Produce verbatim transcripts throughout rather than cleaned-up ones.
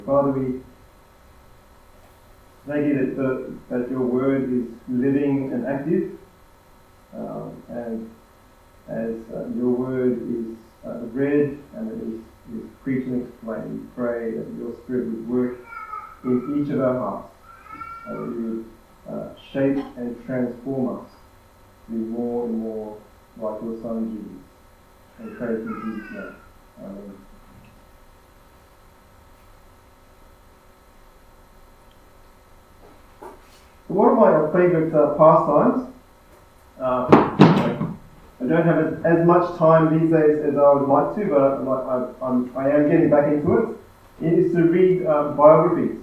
Father, we thank you that, the, that your word is living and active, um, and as uh, your word is uh, read and it is, is preached and explained, we pray that your Spirit would work in each of our hearts, and that you would uh, shape and transform us to be more and more like your Son Jesus. And pray in Jesus' name. Amen. One of my favourite uh, pastimes, uh, I don't have as, as much time these days as I would like to, but I, I, I'm, I am getting back into it, it is to read um, biographies.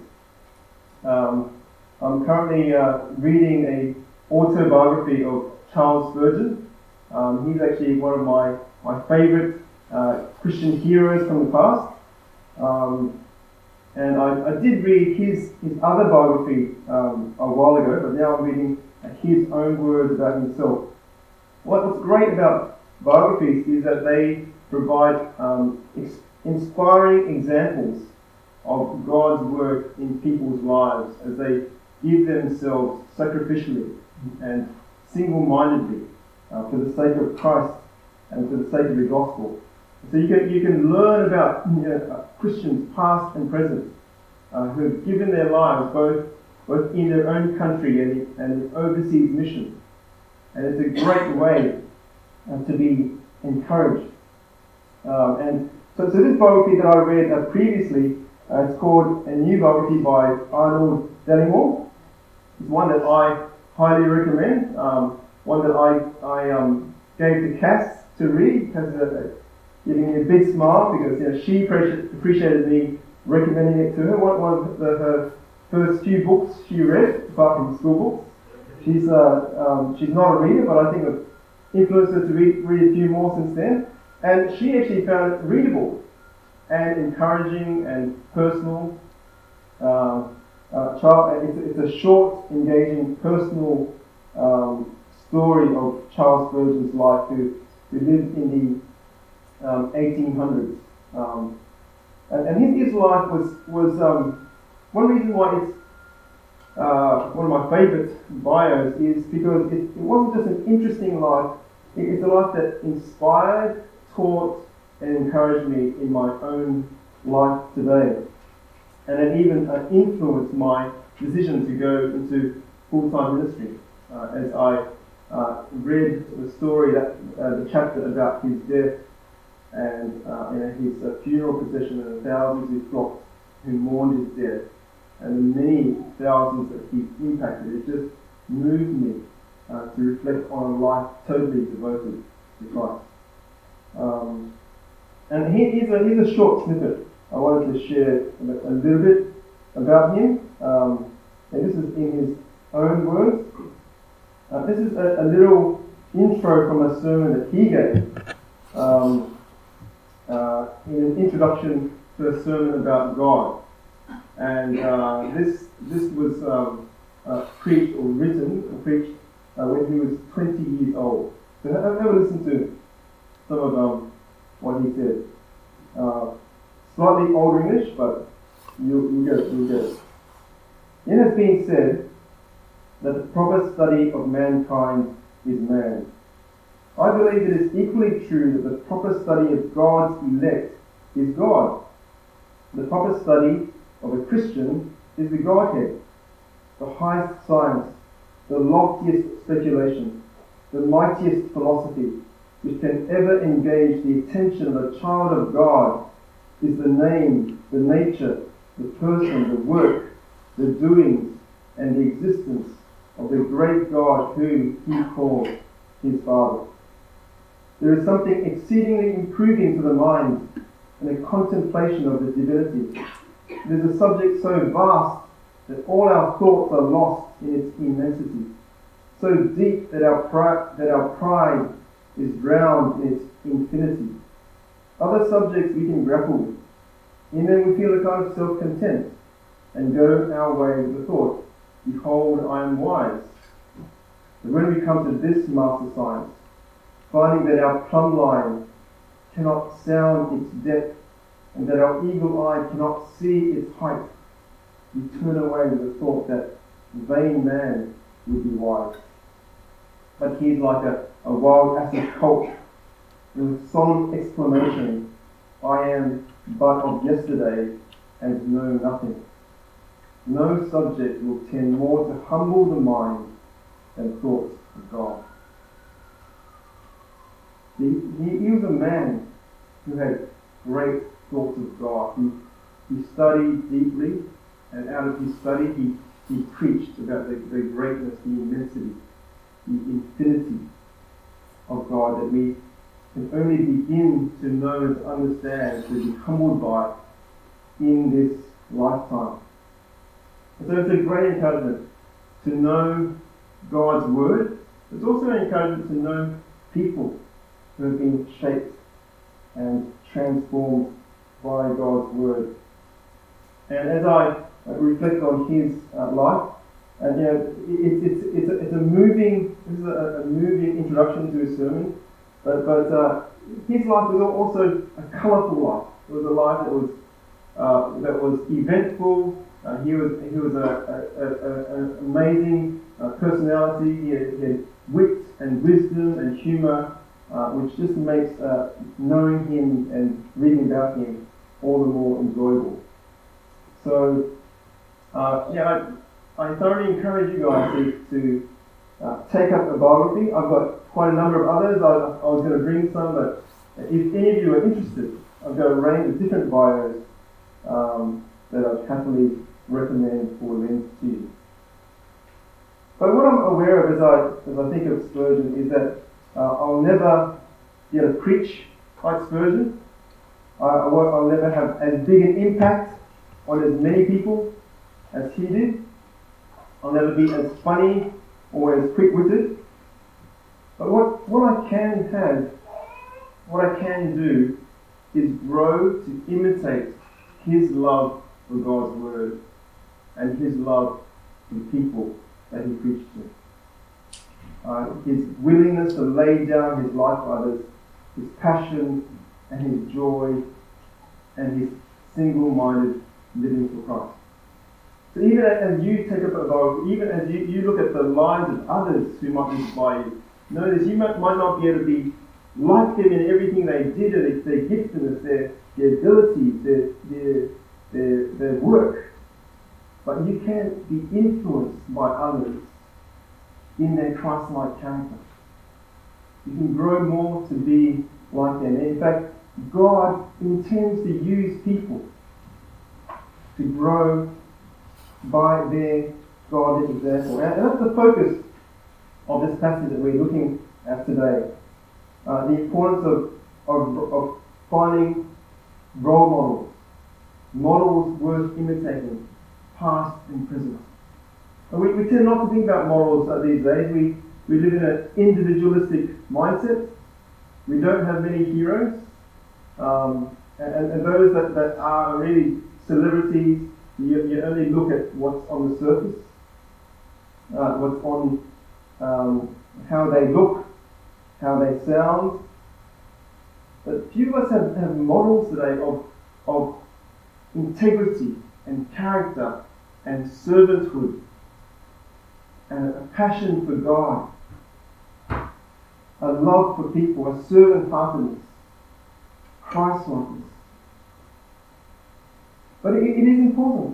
Um, I'm currently uh, reading a autobiography of Charles Spurgeon. Um, he's actually one of my, my favourite uh, Christian heroes from the past. Um, And I, I did read his, his other biography um, a while ago, but now I'm reading his own words about himself. What's great about biographies is that they provide um, ex- inspiring examples of God's work in people's lives as they give themselves sacrificially and single-mindedly uh, for the sake of Christ and for the sake of the gospel. So you can you can learn about you know, Christians past and present uh, who have given their lives both both in their own country and in, and in overseas mission, and it's a great way uh, to be encouraged. Um, and so, so this biography that I read uh, previously, uh, it's called A New Biography by Arnold Dellingmore. It's one that I highly recommend. Um, one that I I um, gave to Cass to read because. Uh, giving me a big smile because you know, she appreciated me recommending it to her. One, one of the, her first few books she read, apart from school books. She's uh, um, she's not a reader, but I think I've influenced her to read, read a few more since then. And she actually found it readable and encouraging and personal. Uh, uh, Charles, it's, it's a short, engaging, personal um, story of Charles Spurgeon's life, who, who lived in the Um, eighteen hundreds, um, and, and his, his life was was um, one reason why it's uh, one of my favourite bios is because it, it wasn't just an interesting life; it, it's a life that inspired, taught, and encouraged me in my own life today, and it even uh, influenced my decision to go into full-time ministry uh, as I uh, read the story that uh, the chapter about his death. And uh, you know, his uh, funeral procession and the thousands who flocked who mourned his death, and the many thousands that he impacted. It just moved me uh, to reflect on a life totally devoted to Christ. Um, and he, here's, a, here's a short snippet I wanted to share a, a little bit about him. Um, and this is in his own words. Uh, this is a, a little intro from a sermon that he gave. Um, Uh, in an introduction to a sermon about God, and uh, this this was um, uh, preached or written or preached uh, when he was twenty years old. So have, have a listen to some of um, what he said. Uh, slightly old English, but you you get it, you get it. It has been said that the proper study of mankind is man. I believe it is equally true that the proper study of God's elect is God. The proper study of a Christian is the Godhead, the highest science, the loftiest speculation, the mightiest philosophy which can ever engage the attention of a child of God is the name, the nature, the person, the work, the doings, and the existence of the great God whom he called his Father. There is something exceedingly improving to the mind and a contemplation of the divinity. It is a subject so vast that all our thoughts are lost in its immensity, so deep that our pride, that our pride is drowned in its infinity. Other subjects we can grapple with. In them we feel a kind of self-content and go our way with the thought, "Behold, I am wise." But when we come to this master science, finding that our plumb line cannot sound its depth and that our eagle eye cannot see its height, we turn away with the thought that vain man would be wise. But he's like a, a wild acid colt with a solemn exclamation, I am but of yesterday and know nothing. No subject will tend more to humble the mind than thoughts of God. He, he, he was a man who had great thoughts of God. He, he studied deeply, and out of his study he, he preached about the, the greatness, the immensity, the infinity of God that we can only begin to know and to understand, to be humbled by in this lifetime. And so it's a great encouragement to know God's Word. It's also an encouragement to know people who have been shaped and transformed by God's Word. And as I reflect on his uh, life, and you know, it, it's it's a, it's a moving this is a, a moving introduction to his sermon, but but uh, his life was also a colourful life. It was a life that was uh, that was eventful. Uh, he was he was a, a, a, an amazing uh, personality. He had, he had wit and wisdom and humour, uh, which just makes uh, knowing him and reading about him all the more enjoyable. So, uh, yeah, I, I thoroughly encourage you guys to, to uh, take up a biography. I've got quite a number of others. I, I was going to bring some, but if any of you are interested, I've got a range of different bios um, that I'd happily recommend or lend to you. But what I'm aware of as I as I think of Spurgeon is that uh, I'll never be able to preach like Spurgeon. I, I won't, I'll never have as big an impact on as many people as he did. I'll never be as funny or as quick-witted. But what, what I can have, what I can do, is grow to imitate his love for God's Word and his love for the people that he preached to. Uh, his willingness to lay down his life for others, his passion and his joy, and his single-minded living for Christ. So even as you take up a Bible, even as you, you look at the lives of others who might inspire you, notice you might, might not be able to be like them in everything they did, and it's their giftedness, their, their abilities, their, their, their, their work. But you can be influenced by others in their Christ-like character. You can grow more to be like them. And in fact, God intends to use people to grow by their godly example. And that's the focus of this passage that we're looking at today. Uh, the importance of, of, of finding role models, models worth imitating, past and present. And we, we tend not to think about models uh, these days. We, we live in an individualistic mindset. We don't have many heroes. Um, and, and those that, that are really celebrities, you, you only look at what's on the surface, uh, what's on um, how they look, how they sound. But few of us have, have models today of, of integrity and character and servanthood and a passion for God, a love for people, a servant-heartedness, Christ-likeness. But it, it is important.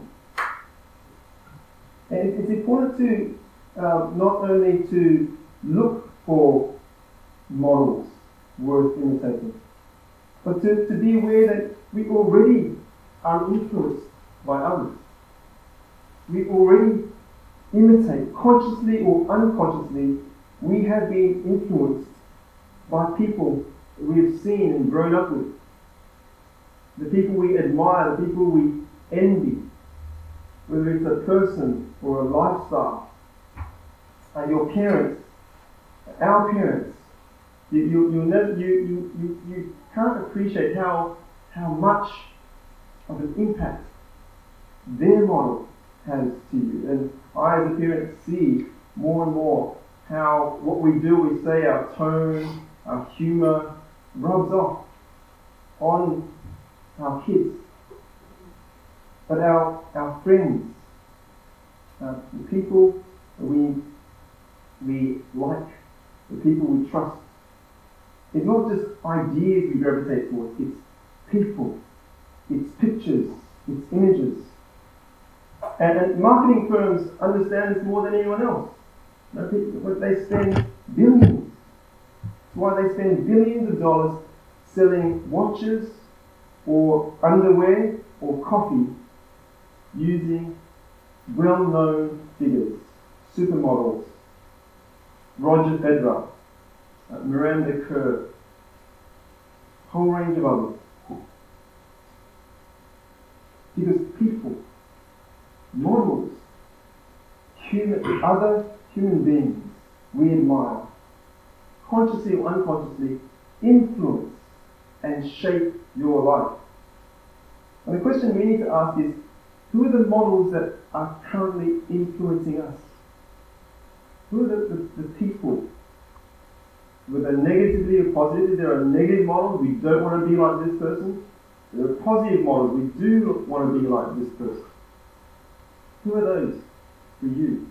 And it's important to uh, not only to look for models worth imitating, but to, to be aware that we already are influenced by others. We already imitate, consciously or unconsciously, we have been influenced by people that we have seen and grown up with. The people we admire, the people we envy, whether it's a person or a lifestyle. Uh, your parents, our parents, you you you, never, you you you you can't appreciate how how much of an impact their model has to you. And I, as a parent, see more and more how what we do, we say, our tone, our humour, rubs off on our kids, but our, our friends, uh, the people we, we like, the people we trust. It's not just ideas we gravitate towards, it's people, it's pictures, it's images. And, and marketing firms understand this more than anyone else. You know, people, they spend billions. That's why they spend billions of dollars selling watches or underwear or coffee using well-known figures, supermodels, Roger Federer, uh, Miranda Kerr, whole range of others. Because people, models, human, other human beings we admire, consciously or unconsciously influence and shape your life. And the question we need to ask is, who are the models that are currently influencing us? Who are the, the, the people, whether negatively or positively? There are negative models, we don't want to be like this person. There are positive models, we do want to be like this person. Who are those for you?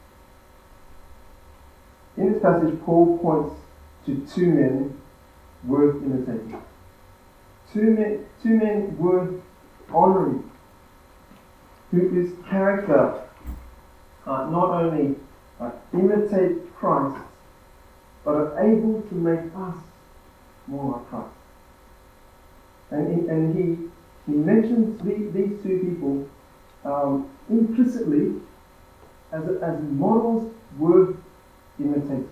In this passage, Paul points to two men worth imitating. Two men, two men worth honouring, whose character uh, not only uh, imitate Christ, but are able to make us more like Christ. And, he, and he, he mentions the, these two people um, implicitly as, a, as models worth imitating.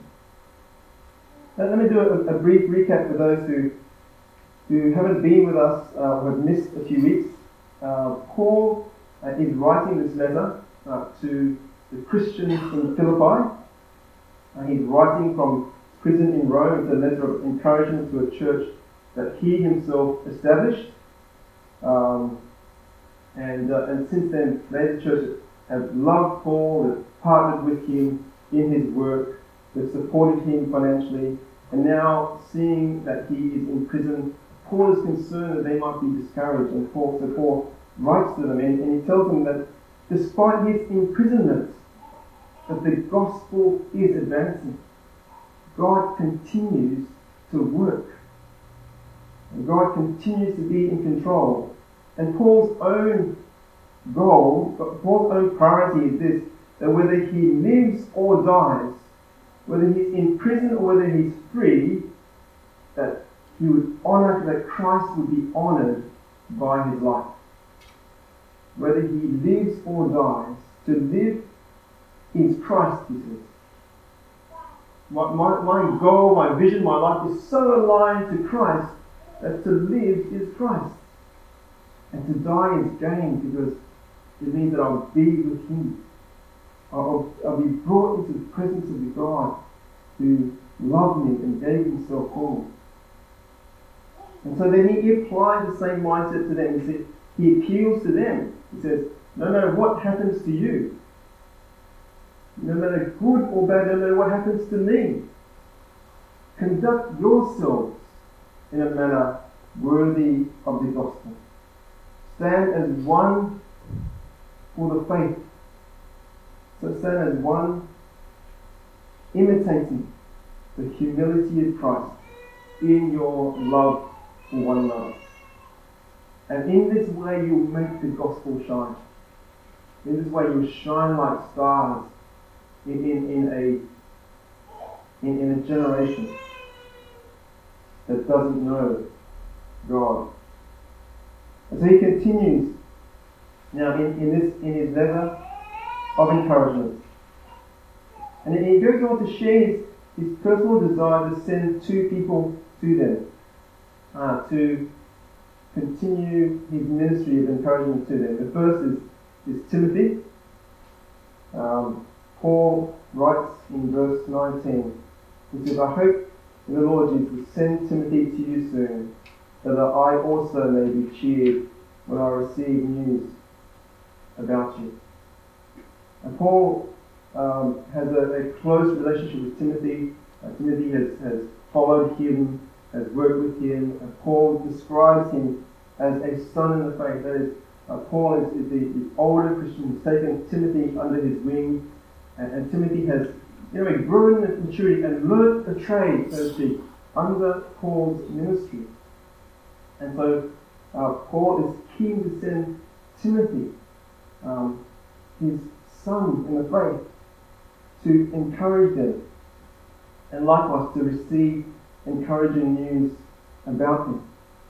Now, let me do a, a brief recap for those who, who haven't been with us uh, or have missed a few weeks. Uh, Paul uh, is writing this letter uh, to the Christians in Philippi. Uh, he's writing from prison in Rome. It's a letter of encouragement to a church that he himself established. Um, and, uh, and since then, later churches have loved Paul, have partnered with him in his work, they've supported him financially, and now seeing that he is in prison, Paul is concerned that they might be discouraged, and Paul, so Paul writes to them, and, and he tells them that despite his imprisonment, that the gospel is advancing. God continues to work. And God continues to be in control. And Paul's own goal, Paul's own priority is this, that whether he lives or dies, whether he's in prison or whether he's free, that he would honour, that Christ would be honoured by his life. Whether he lives or dies, to live is Christ, he says. My, my, my goal, my vision, my life is so aligned to Christ that to live is Christ. And to die is gain, because it means that I'll be with him. I'll, I'll be brought into the presence of the God who loved me and gave himself for me. And so then he applies the same mindset to them. He says, he appeals to them. He says, no matter what happens to you, no matter good or bad, no matter what happens to me, conduct yourselves in a manner worthy of the gospel. Stand as one for the faith. So stand as one, imitating the humility of Christ in your love for one another. And in this way you'll make the gospel shine. In this way you'll shine like stars in, in, in, a, in, in a generation that doesn't know God. And so he continues now in, in this in his letter of encouragement. And he goes on to share his, his personal desire to send two people to them, uh, to continue his ministry of encouragement to them. The first is, is Timothy. Um, Paul writes in verse nineteen, he says, I hope in the Lord Jesus send Timothy to you soon, so that I also may be cheered when I receive news about you. And Paul um, has a, a close relationship with Timothy. Uh, Timothy has, has followed him, has worked with him, and Paul describes him as a son in the faith. That is, uh, Paul is, is the, the older Christian who's taken Timothy under his wing, and, and Timothy has, you know, grown in maturity and learnt the trade, so to speak, under Paul's ministry. And so uh, Paul is keen to send Timothy, um, his son in the faith, to encourage them, and likewise to receive encouraging news about him.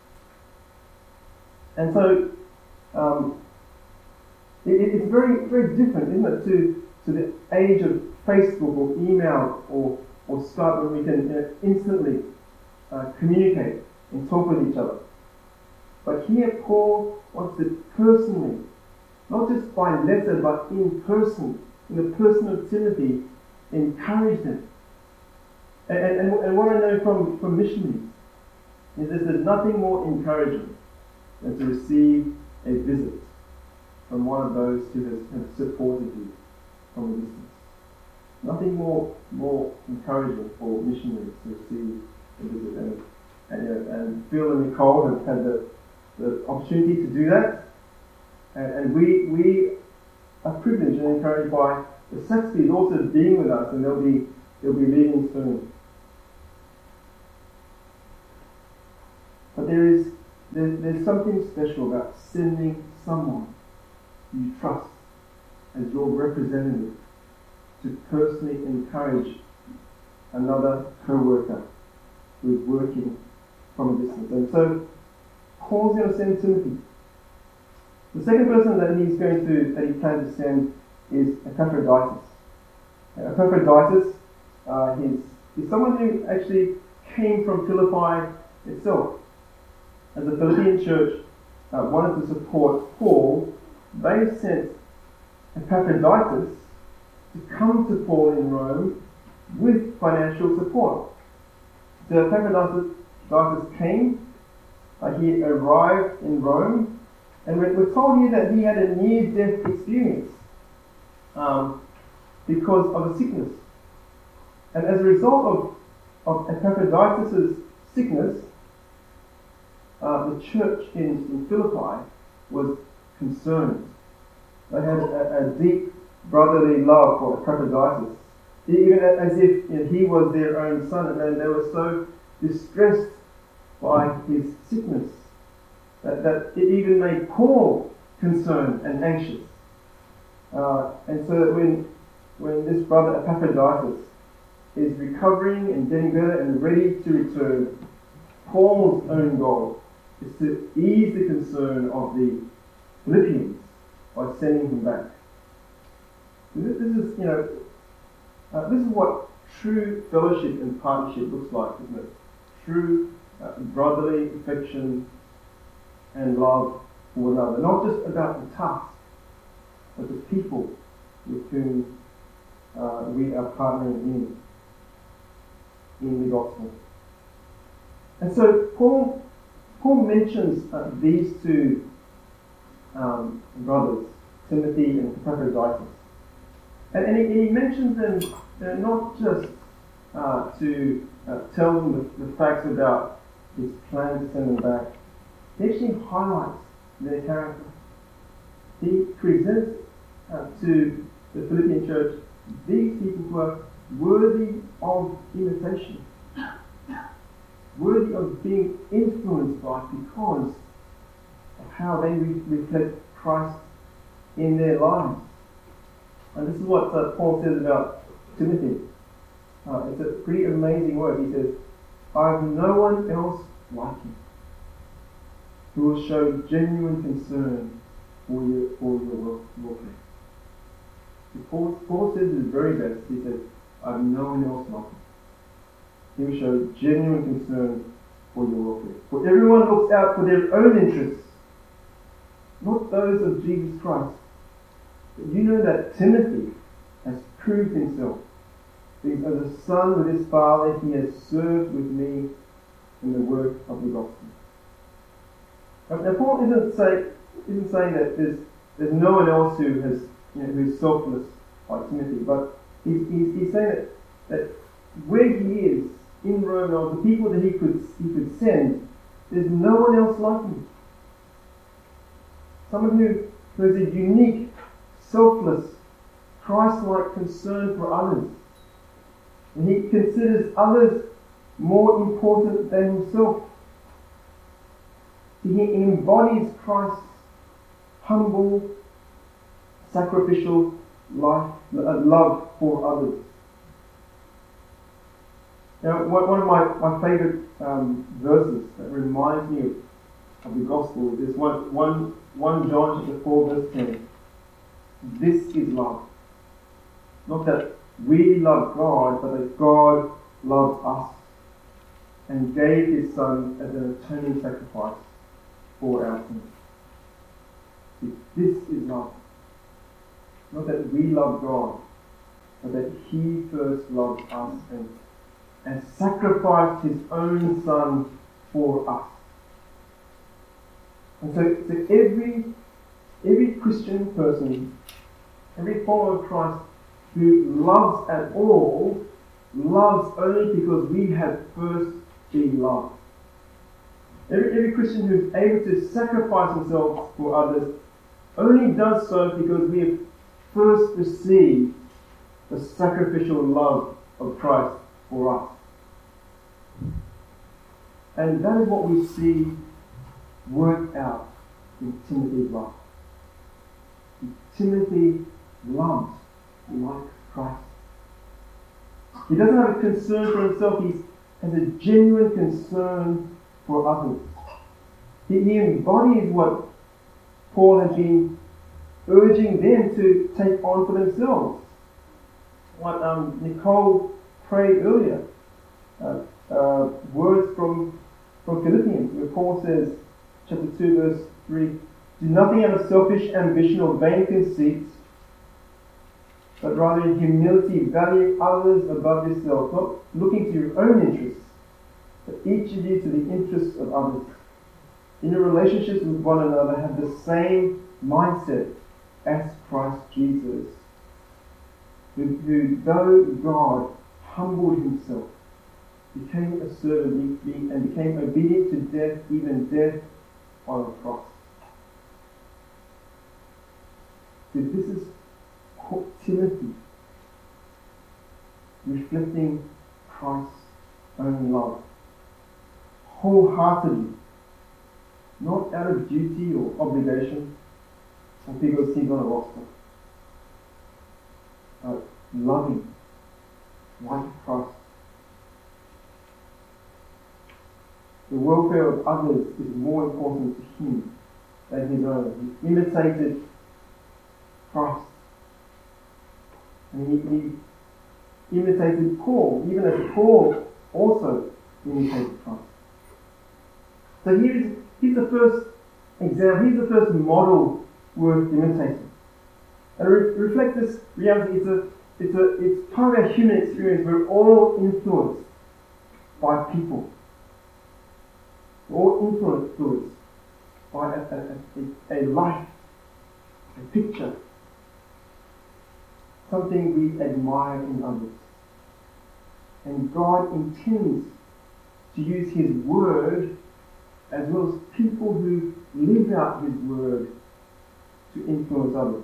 And so um, it, it's very, very different, isn't it, to, to the age of Facebook or email or, or Skype, when we can, you know, instantly uh, communicate and talk with each other. But here Paul wants to personally, not just by letter, but in person, in the person of Timothy, encourage them. And, and, and what I know from, from missionaries is that there's nothing more encouraging than to receive a visit from one of those who has, has supported you from a distance. Nothing more more encouraging for missionaries to receive a visit and, and, you know, and Phil and Nicole have had the, the opportunity to do that. And, and we we are privileged and encouraged by the Saxbys also being with us, and they'll be they'll be leaving soon. But there is there, there's something special about sending someone you trust as your representative to personally encourage another co-worker who is working from a distance. And so Paul's going to send Timothy. The second person that he's going to that he plans to send is Epaphroditus. Now, Epaphroditus uh, is, is someone who actually came from Philippi itself. As the Philippian church uh, wanted to support Paul, they sent Epaphroditus to come to Paul in Rome with financial support. So Epaphroditus came, uh, he arrived in Rome, and we're, we're told here that he had a near-death experience um, because of a sickness. And as a result of, of Epaphroditus' sickness, uh, the church in, in Philippi was concerned. They had a, a deep brotherly love for Epaphroditus, even as if, you know, he was their own son, and they were so distressed by his sickness that, that it even made Paul concerned and anxious. Uh, and so that when, when this brother Epaphroditus is recovering and getting better and ready to return, Paul's own goal is to ease the concern of the Philippians by sending him back. This, this is, you know, uh, this is what true fellowship and partnership looks like, isn't it? True uh, brotherly affection and love for one another. Not just about the task, but the people with whom uh, we are partnering in, in the gospel. And so Paul, Paul mentions uh, these two um, brothers, Timothy and Epaphroditus. And, and he, he mentions them uh, not just uh, to uh, tell them the, the facts about his plan to send them back. He actually highlights their character. He presents uh, to the Philippian church these people who are worthy of imitation, worthy of being influenced by because of how they re- reflect Christ in their lives. And this is what uh, Paul says about Timothy. Uh, it's a pretty amazing word. He says, I have no one else like him who will show genuine concern for your, for your welfare. Paul, Paul says his very best. He says, I have no one else like him. He will show genuine concern for your welfare. For everyone looks out for their own interests, not those of Jesus Christ. But you know that Timothy has proved himself. Because as a son with his father, he has served with me in the work of the gospel. Now, Paul isn't, say, isn't saying that there's, there's no one else who has, you know, who's selfless like Timothy, but he's, he's, he's saying that, that where he is in Rome, or the people that he could he could send, there's no one else like him. someone who, who has a unique, selfless, Christ-like concern for others. And he considers others more important than himself. He embodies Christ's humble, sacrificial life, uh, love for others. Now, one of my, my favourite um, verses that reminds me of, of the gospel is this one, one, one John chapter four verse ten. This is love. Not that we love God, but that God loved us and gave His Son as an atoning sacrifice for our sins. This is love. Not that we love God, but that He first loved us and, and sacrificed His own Son for us. And so, so every, every Christian person, every follower of Christ who loves at all, loves only because we have first been loved. Every, every Christian who is able to sacrifice himself for others only does so because we have first received the sacrificial love of Christ for us. And that is what we see worked out in Timothy's life. Timothy loves like Christ. He doesn't have a concern for himself, he has a genuine concern for others. He, he embodies what Paul has been urging them to take on for themselves. What um, Nicole prayed earlier, uh, uh, words from, from Philippians, where Paul says, chapter two, verse three, do nothing out of selfish ambition or vain conceit, but rather in humility value others above yourself, not looking to your own interests, but each of you to the interests of others. In your relationships with one another, have the same mindset as Christ Jesus, who, who though God humbled himself, became a servant and became obedient to death, even death on a cross. So this is Timothy reflecting Christ's own love wholeheartedly, not out of duty or obligation or because he's on a roster, but loving like Christ. The welfare of others is more important to him than his own. He imitated Christ. And he, he imitated Paul, even as Paul also imitated Christ. So here's, here's the first example, here's the first model worth imitating. And re- reflect this reality, it's, a, it's, a, it's part of our human experience. We're all influenced by people. We're all influenced by a, a, a, a life, a picture, something we admire in others. And God intends to use His Word as well as people who live out His Word to influence others.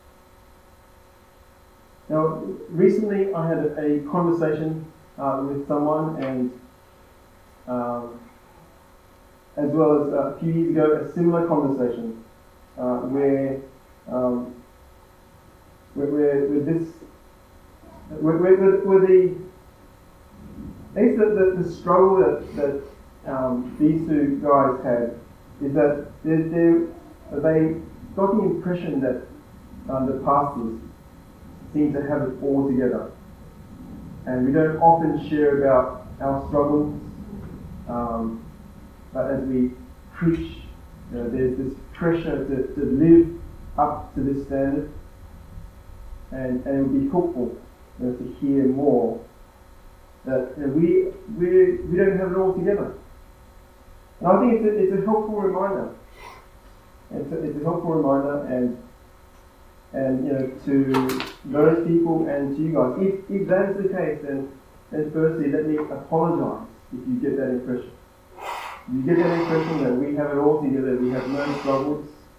Now, recently I had a, a conversation uh, with someone, and um, as well as uh, a few years ago, a similar conversation uh, where, um, where, where, where this, where, where, where the, I guess the, the, the struggle that, that um, these two guys had is that they, they, they got the impression that um, the pastors seem to have it all together. And we don't often share about our struggles, um, but as we preach, you know, there's this pressure to, to live up to this standard, and, and it would be helpful, you know, to hear more that, you know, we we we don't have it all together. And I think it's a, it's a helpful reminder. It's a, it's a helpful reminder, and and you know, to those people and to you guys, if if that is the case, then then firstly let me apologise if you get that impression. You get that impression that we have it all together, we have no struggles,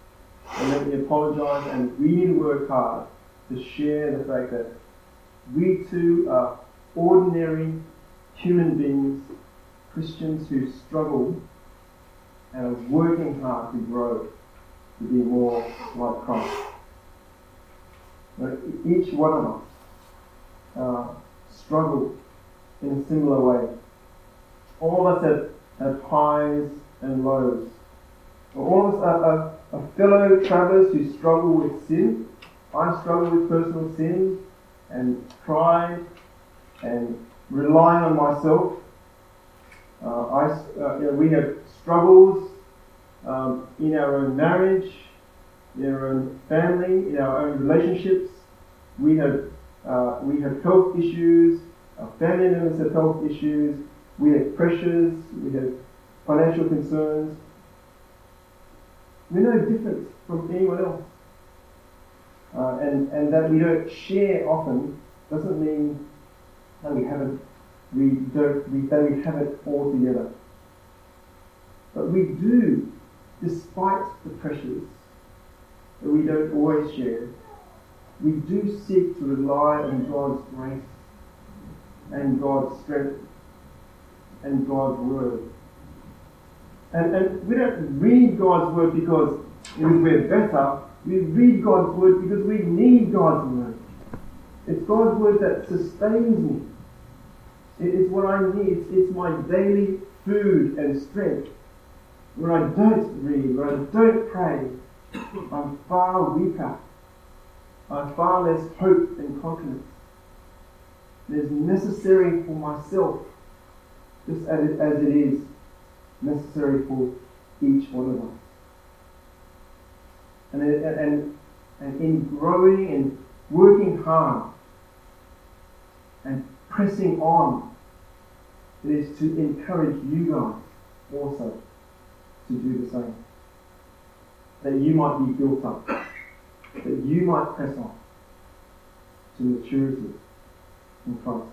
and let me apologise, and we need to work hard to share the fact that we too are ordinary human beings, Christians who struggle and are working hard to grow to be more like Christ. Now, each one of us uh, struggle in a similar way. All of us have, have highs and lows. All of us are, are, are fellow travellers who struggle with sin. I struggle with personal sin and pride and relying on myself. Uh, I, uh, you know, we have struggles um, in our own marriage, in our own family, in our own relationships. We have uh, we have health issues. Our family members have health issues. We have pressures. We have financial concerns. We're no different from anyone else. Uh, and, and that we don't share often doesn't mean that we haven't we don't we, that we have it all together. But we do, despite the pressures that we don't always share, we do seek to rely on God's grace and God's strength and God's word. And, and we don't read God's word because we're better. We read God's word because we need God's word. It's God's word that sustains me. It is what I need. It's, it's my daily food and strength. When I don't read, when I don't pray, I'm far weaker. I have far less hope and confidence. It is necessary for myself, just as it, as it is necessary for each one of us. And, and, and in growing and working hard and pressing on, it is to encourage you guys also to do the same. That you might be built up. That you might press on to maturity in Christ.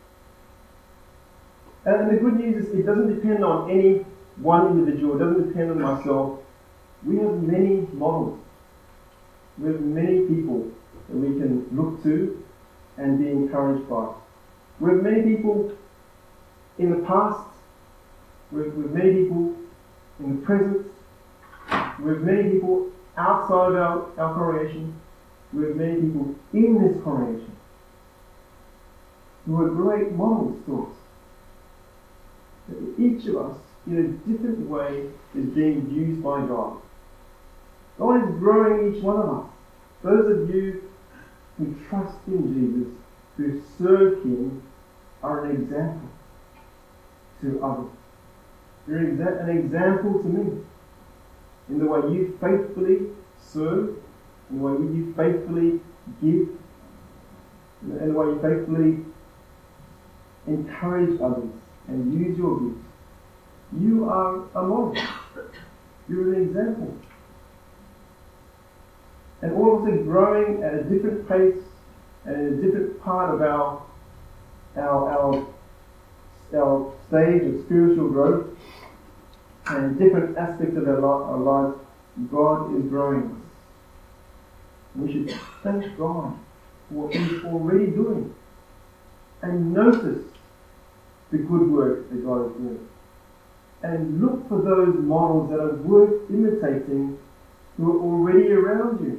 And, and the good news is it doesn't depend on any one individual. It doesn't depend on myself. We have many models. We have many people that we can look to and be encouraged by. We have many people in the past. We have, we have many people in the present. We have many people outside of our, our congregation. We have many people in this congregation who are great models to us. That each of us, in a different way, is being used by God. God is growing each one of us. Those of you who trust in Jesus, who serve Him, are an example to others. You're an example to me in the way you faithfully serve, in the way you faithfully give, in the way you faithfully encourage others and use your gifts. You are a model. You're an example. And all of us are growing at a different pace and in a different part of our, our, our, our stage of spiritual growth and different aspects of our, li- our lives. God is growing us. We should thank God for what He's already doing and notice the good work that God is doing. And look for those models that are worth imitating who are already around you.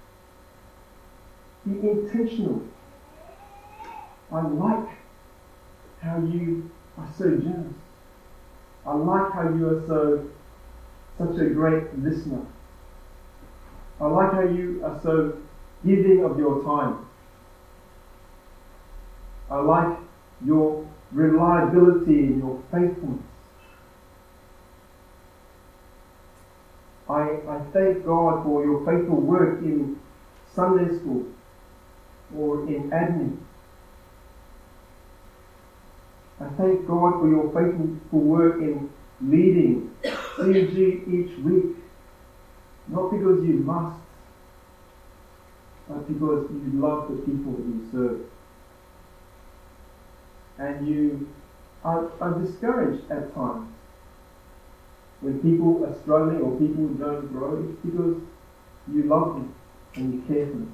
Be intentional. I like how you are so generous. I like how you are so such a great listener. I like how you are so giving of your time. I like your reliability and your faithfulness. I, I thank God for your faithful work in Sunday school or in admin. I thank God for your faithful work in leading C G each week, not because you must, but because you love the people that you serve. And you are, are discouraged at times when people are struggling or people don't grow. It's because You love them and you care for them.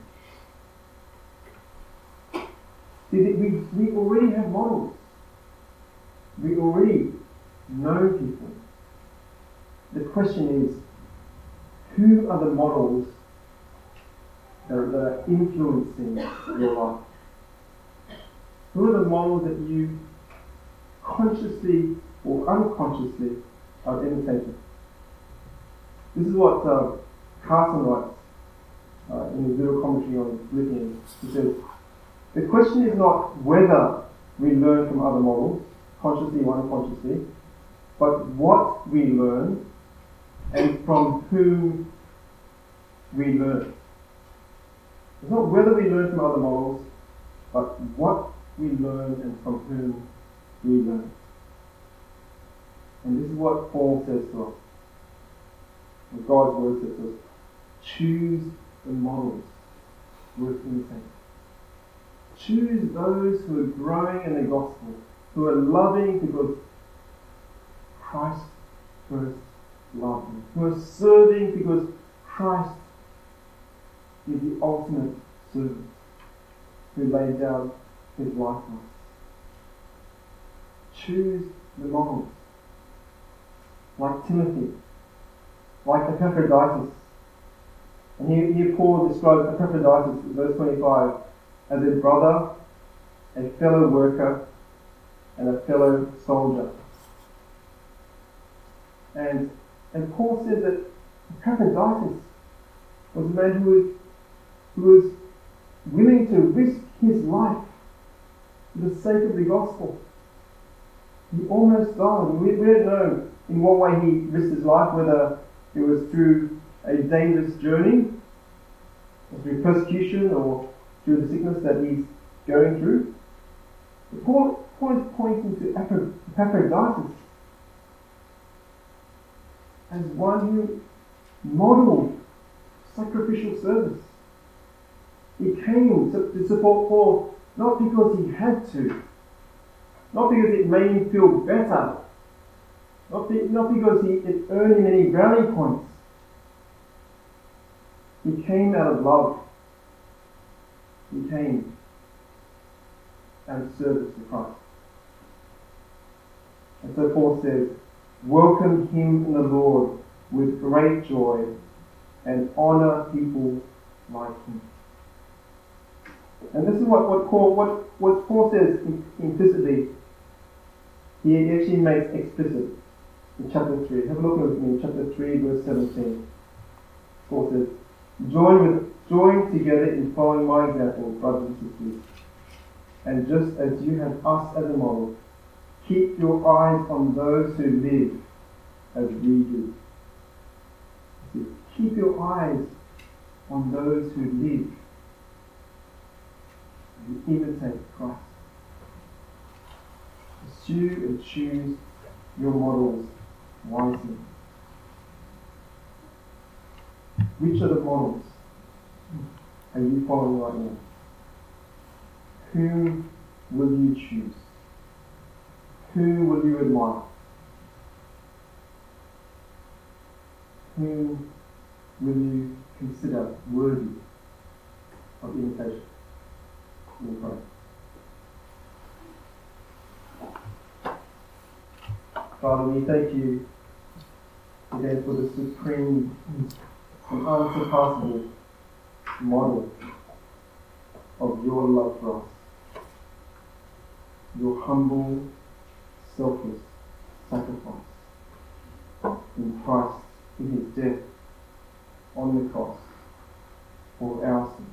See, we, we already have models. We already know people. The question is, who are the models that are, that are influencing your life? Who are the models that you consciously or unconsciously are imitating? This is what uh, Carson writes uh, in his little commentary on Philippians. He says, the question is not whether we learn from other models, consciously or unconsciously, but what we learn and from whom we learn. It's not whether we learn from other models, but what we learn and from whom we learn. And this is what Paul says to us. What God's word says to us. Choose the models worth imitating. Choose those who are growing in the gospel, who are loving because Christ first loved them, who are serving because Christ is the ultimate servant, who laid down his life for us. Choose the models, like Timothy, like Epaphroditus. And here, here Paul describes Epaphroditus in verse twenty-five as a brother, a fellow worker, and a fellow soldier. And, and Paul says that Epaphroditus was a man who was, who was willing to risk his life for the sake of the gospel. He almost died. We, we don't know in what way he risked his life, whether it was through a dangerous journey, or through persecution, or through the sickness that he's going through. But Paul, Paul is pointing to Epaphroditus as one who modeled sacrificial service. He came to, to support Paul not because he had to, not because it made him feel better, not, be, not because he, it earned him any brownie points. He came out of love. He came out of service to Christ. And so Paul says, welcome him in the Lord with great joy and honour people like him. And this is what, what Paul what, what Paul says implicitly. He actually makes explicit in chapter three. Have a look with me in chapter three, verse seventeen. Paul says, Join with join together in following my example, brothers and sisters. And just as you have us as a model, keep your eyes on those who live as we do. Keep your eyes on those who live and imitate Christ. Pursue and choose your models wisely. Which are the models are you following right now? Whom will you choose? Whom will you admire? Whom will you consider worthy of imitation? We pray. Father, we thank you today for the supreme and unsurpassable model of your love for us. Your humble, selfless sacrifice in Christ, in his death on the cross for our sins.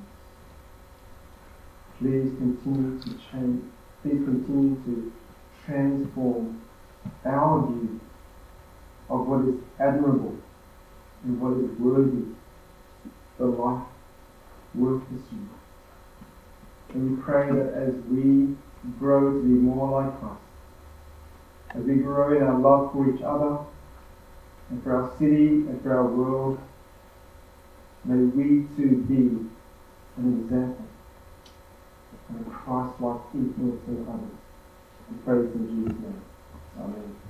Please continue to change, please continue to transform our view of what is admirable and what is worthy, the life worth pursuing. And we pray that as we grow to be more like Christ, as we grow in our love for each other and for our city and for our world, may we too be an example and a Christ-like influence in others. We pray this in Jesus' name. Amen.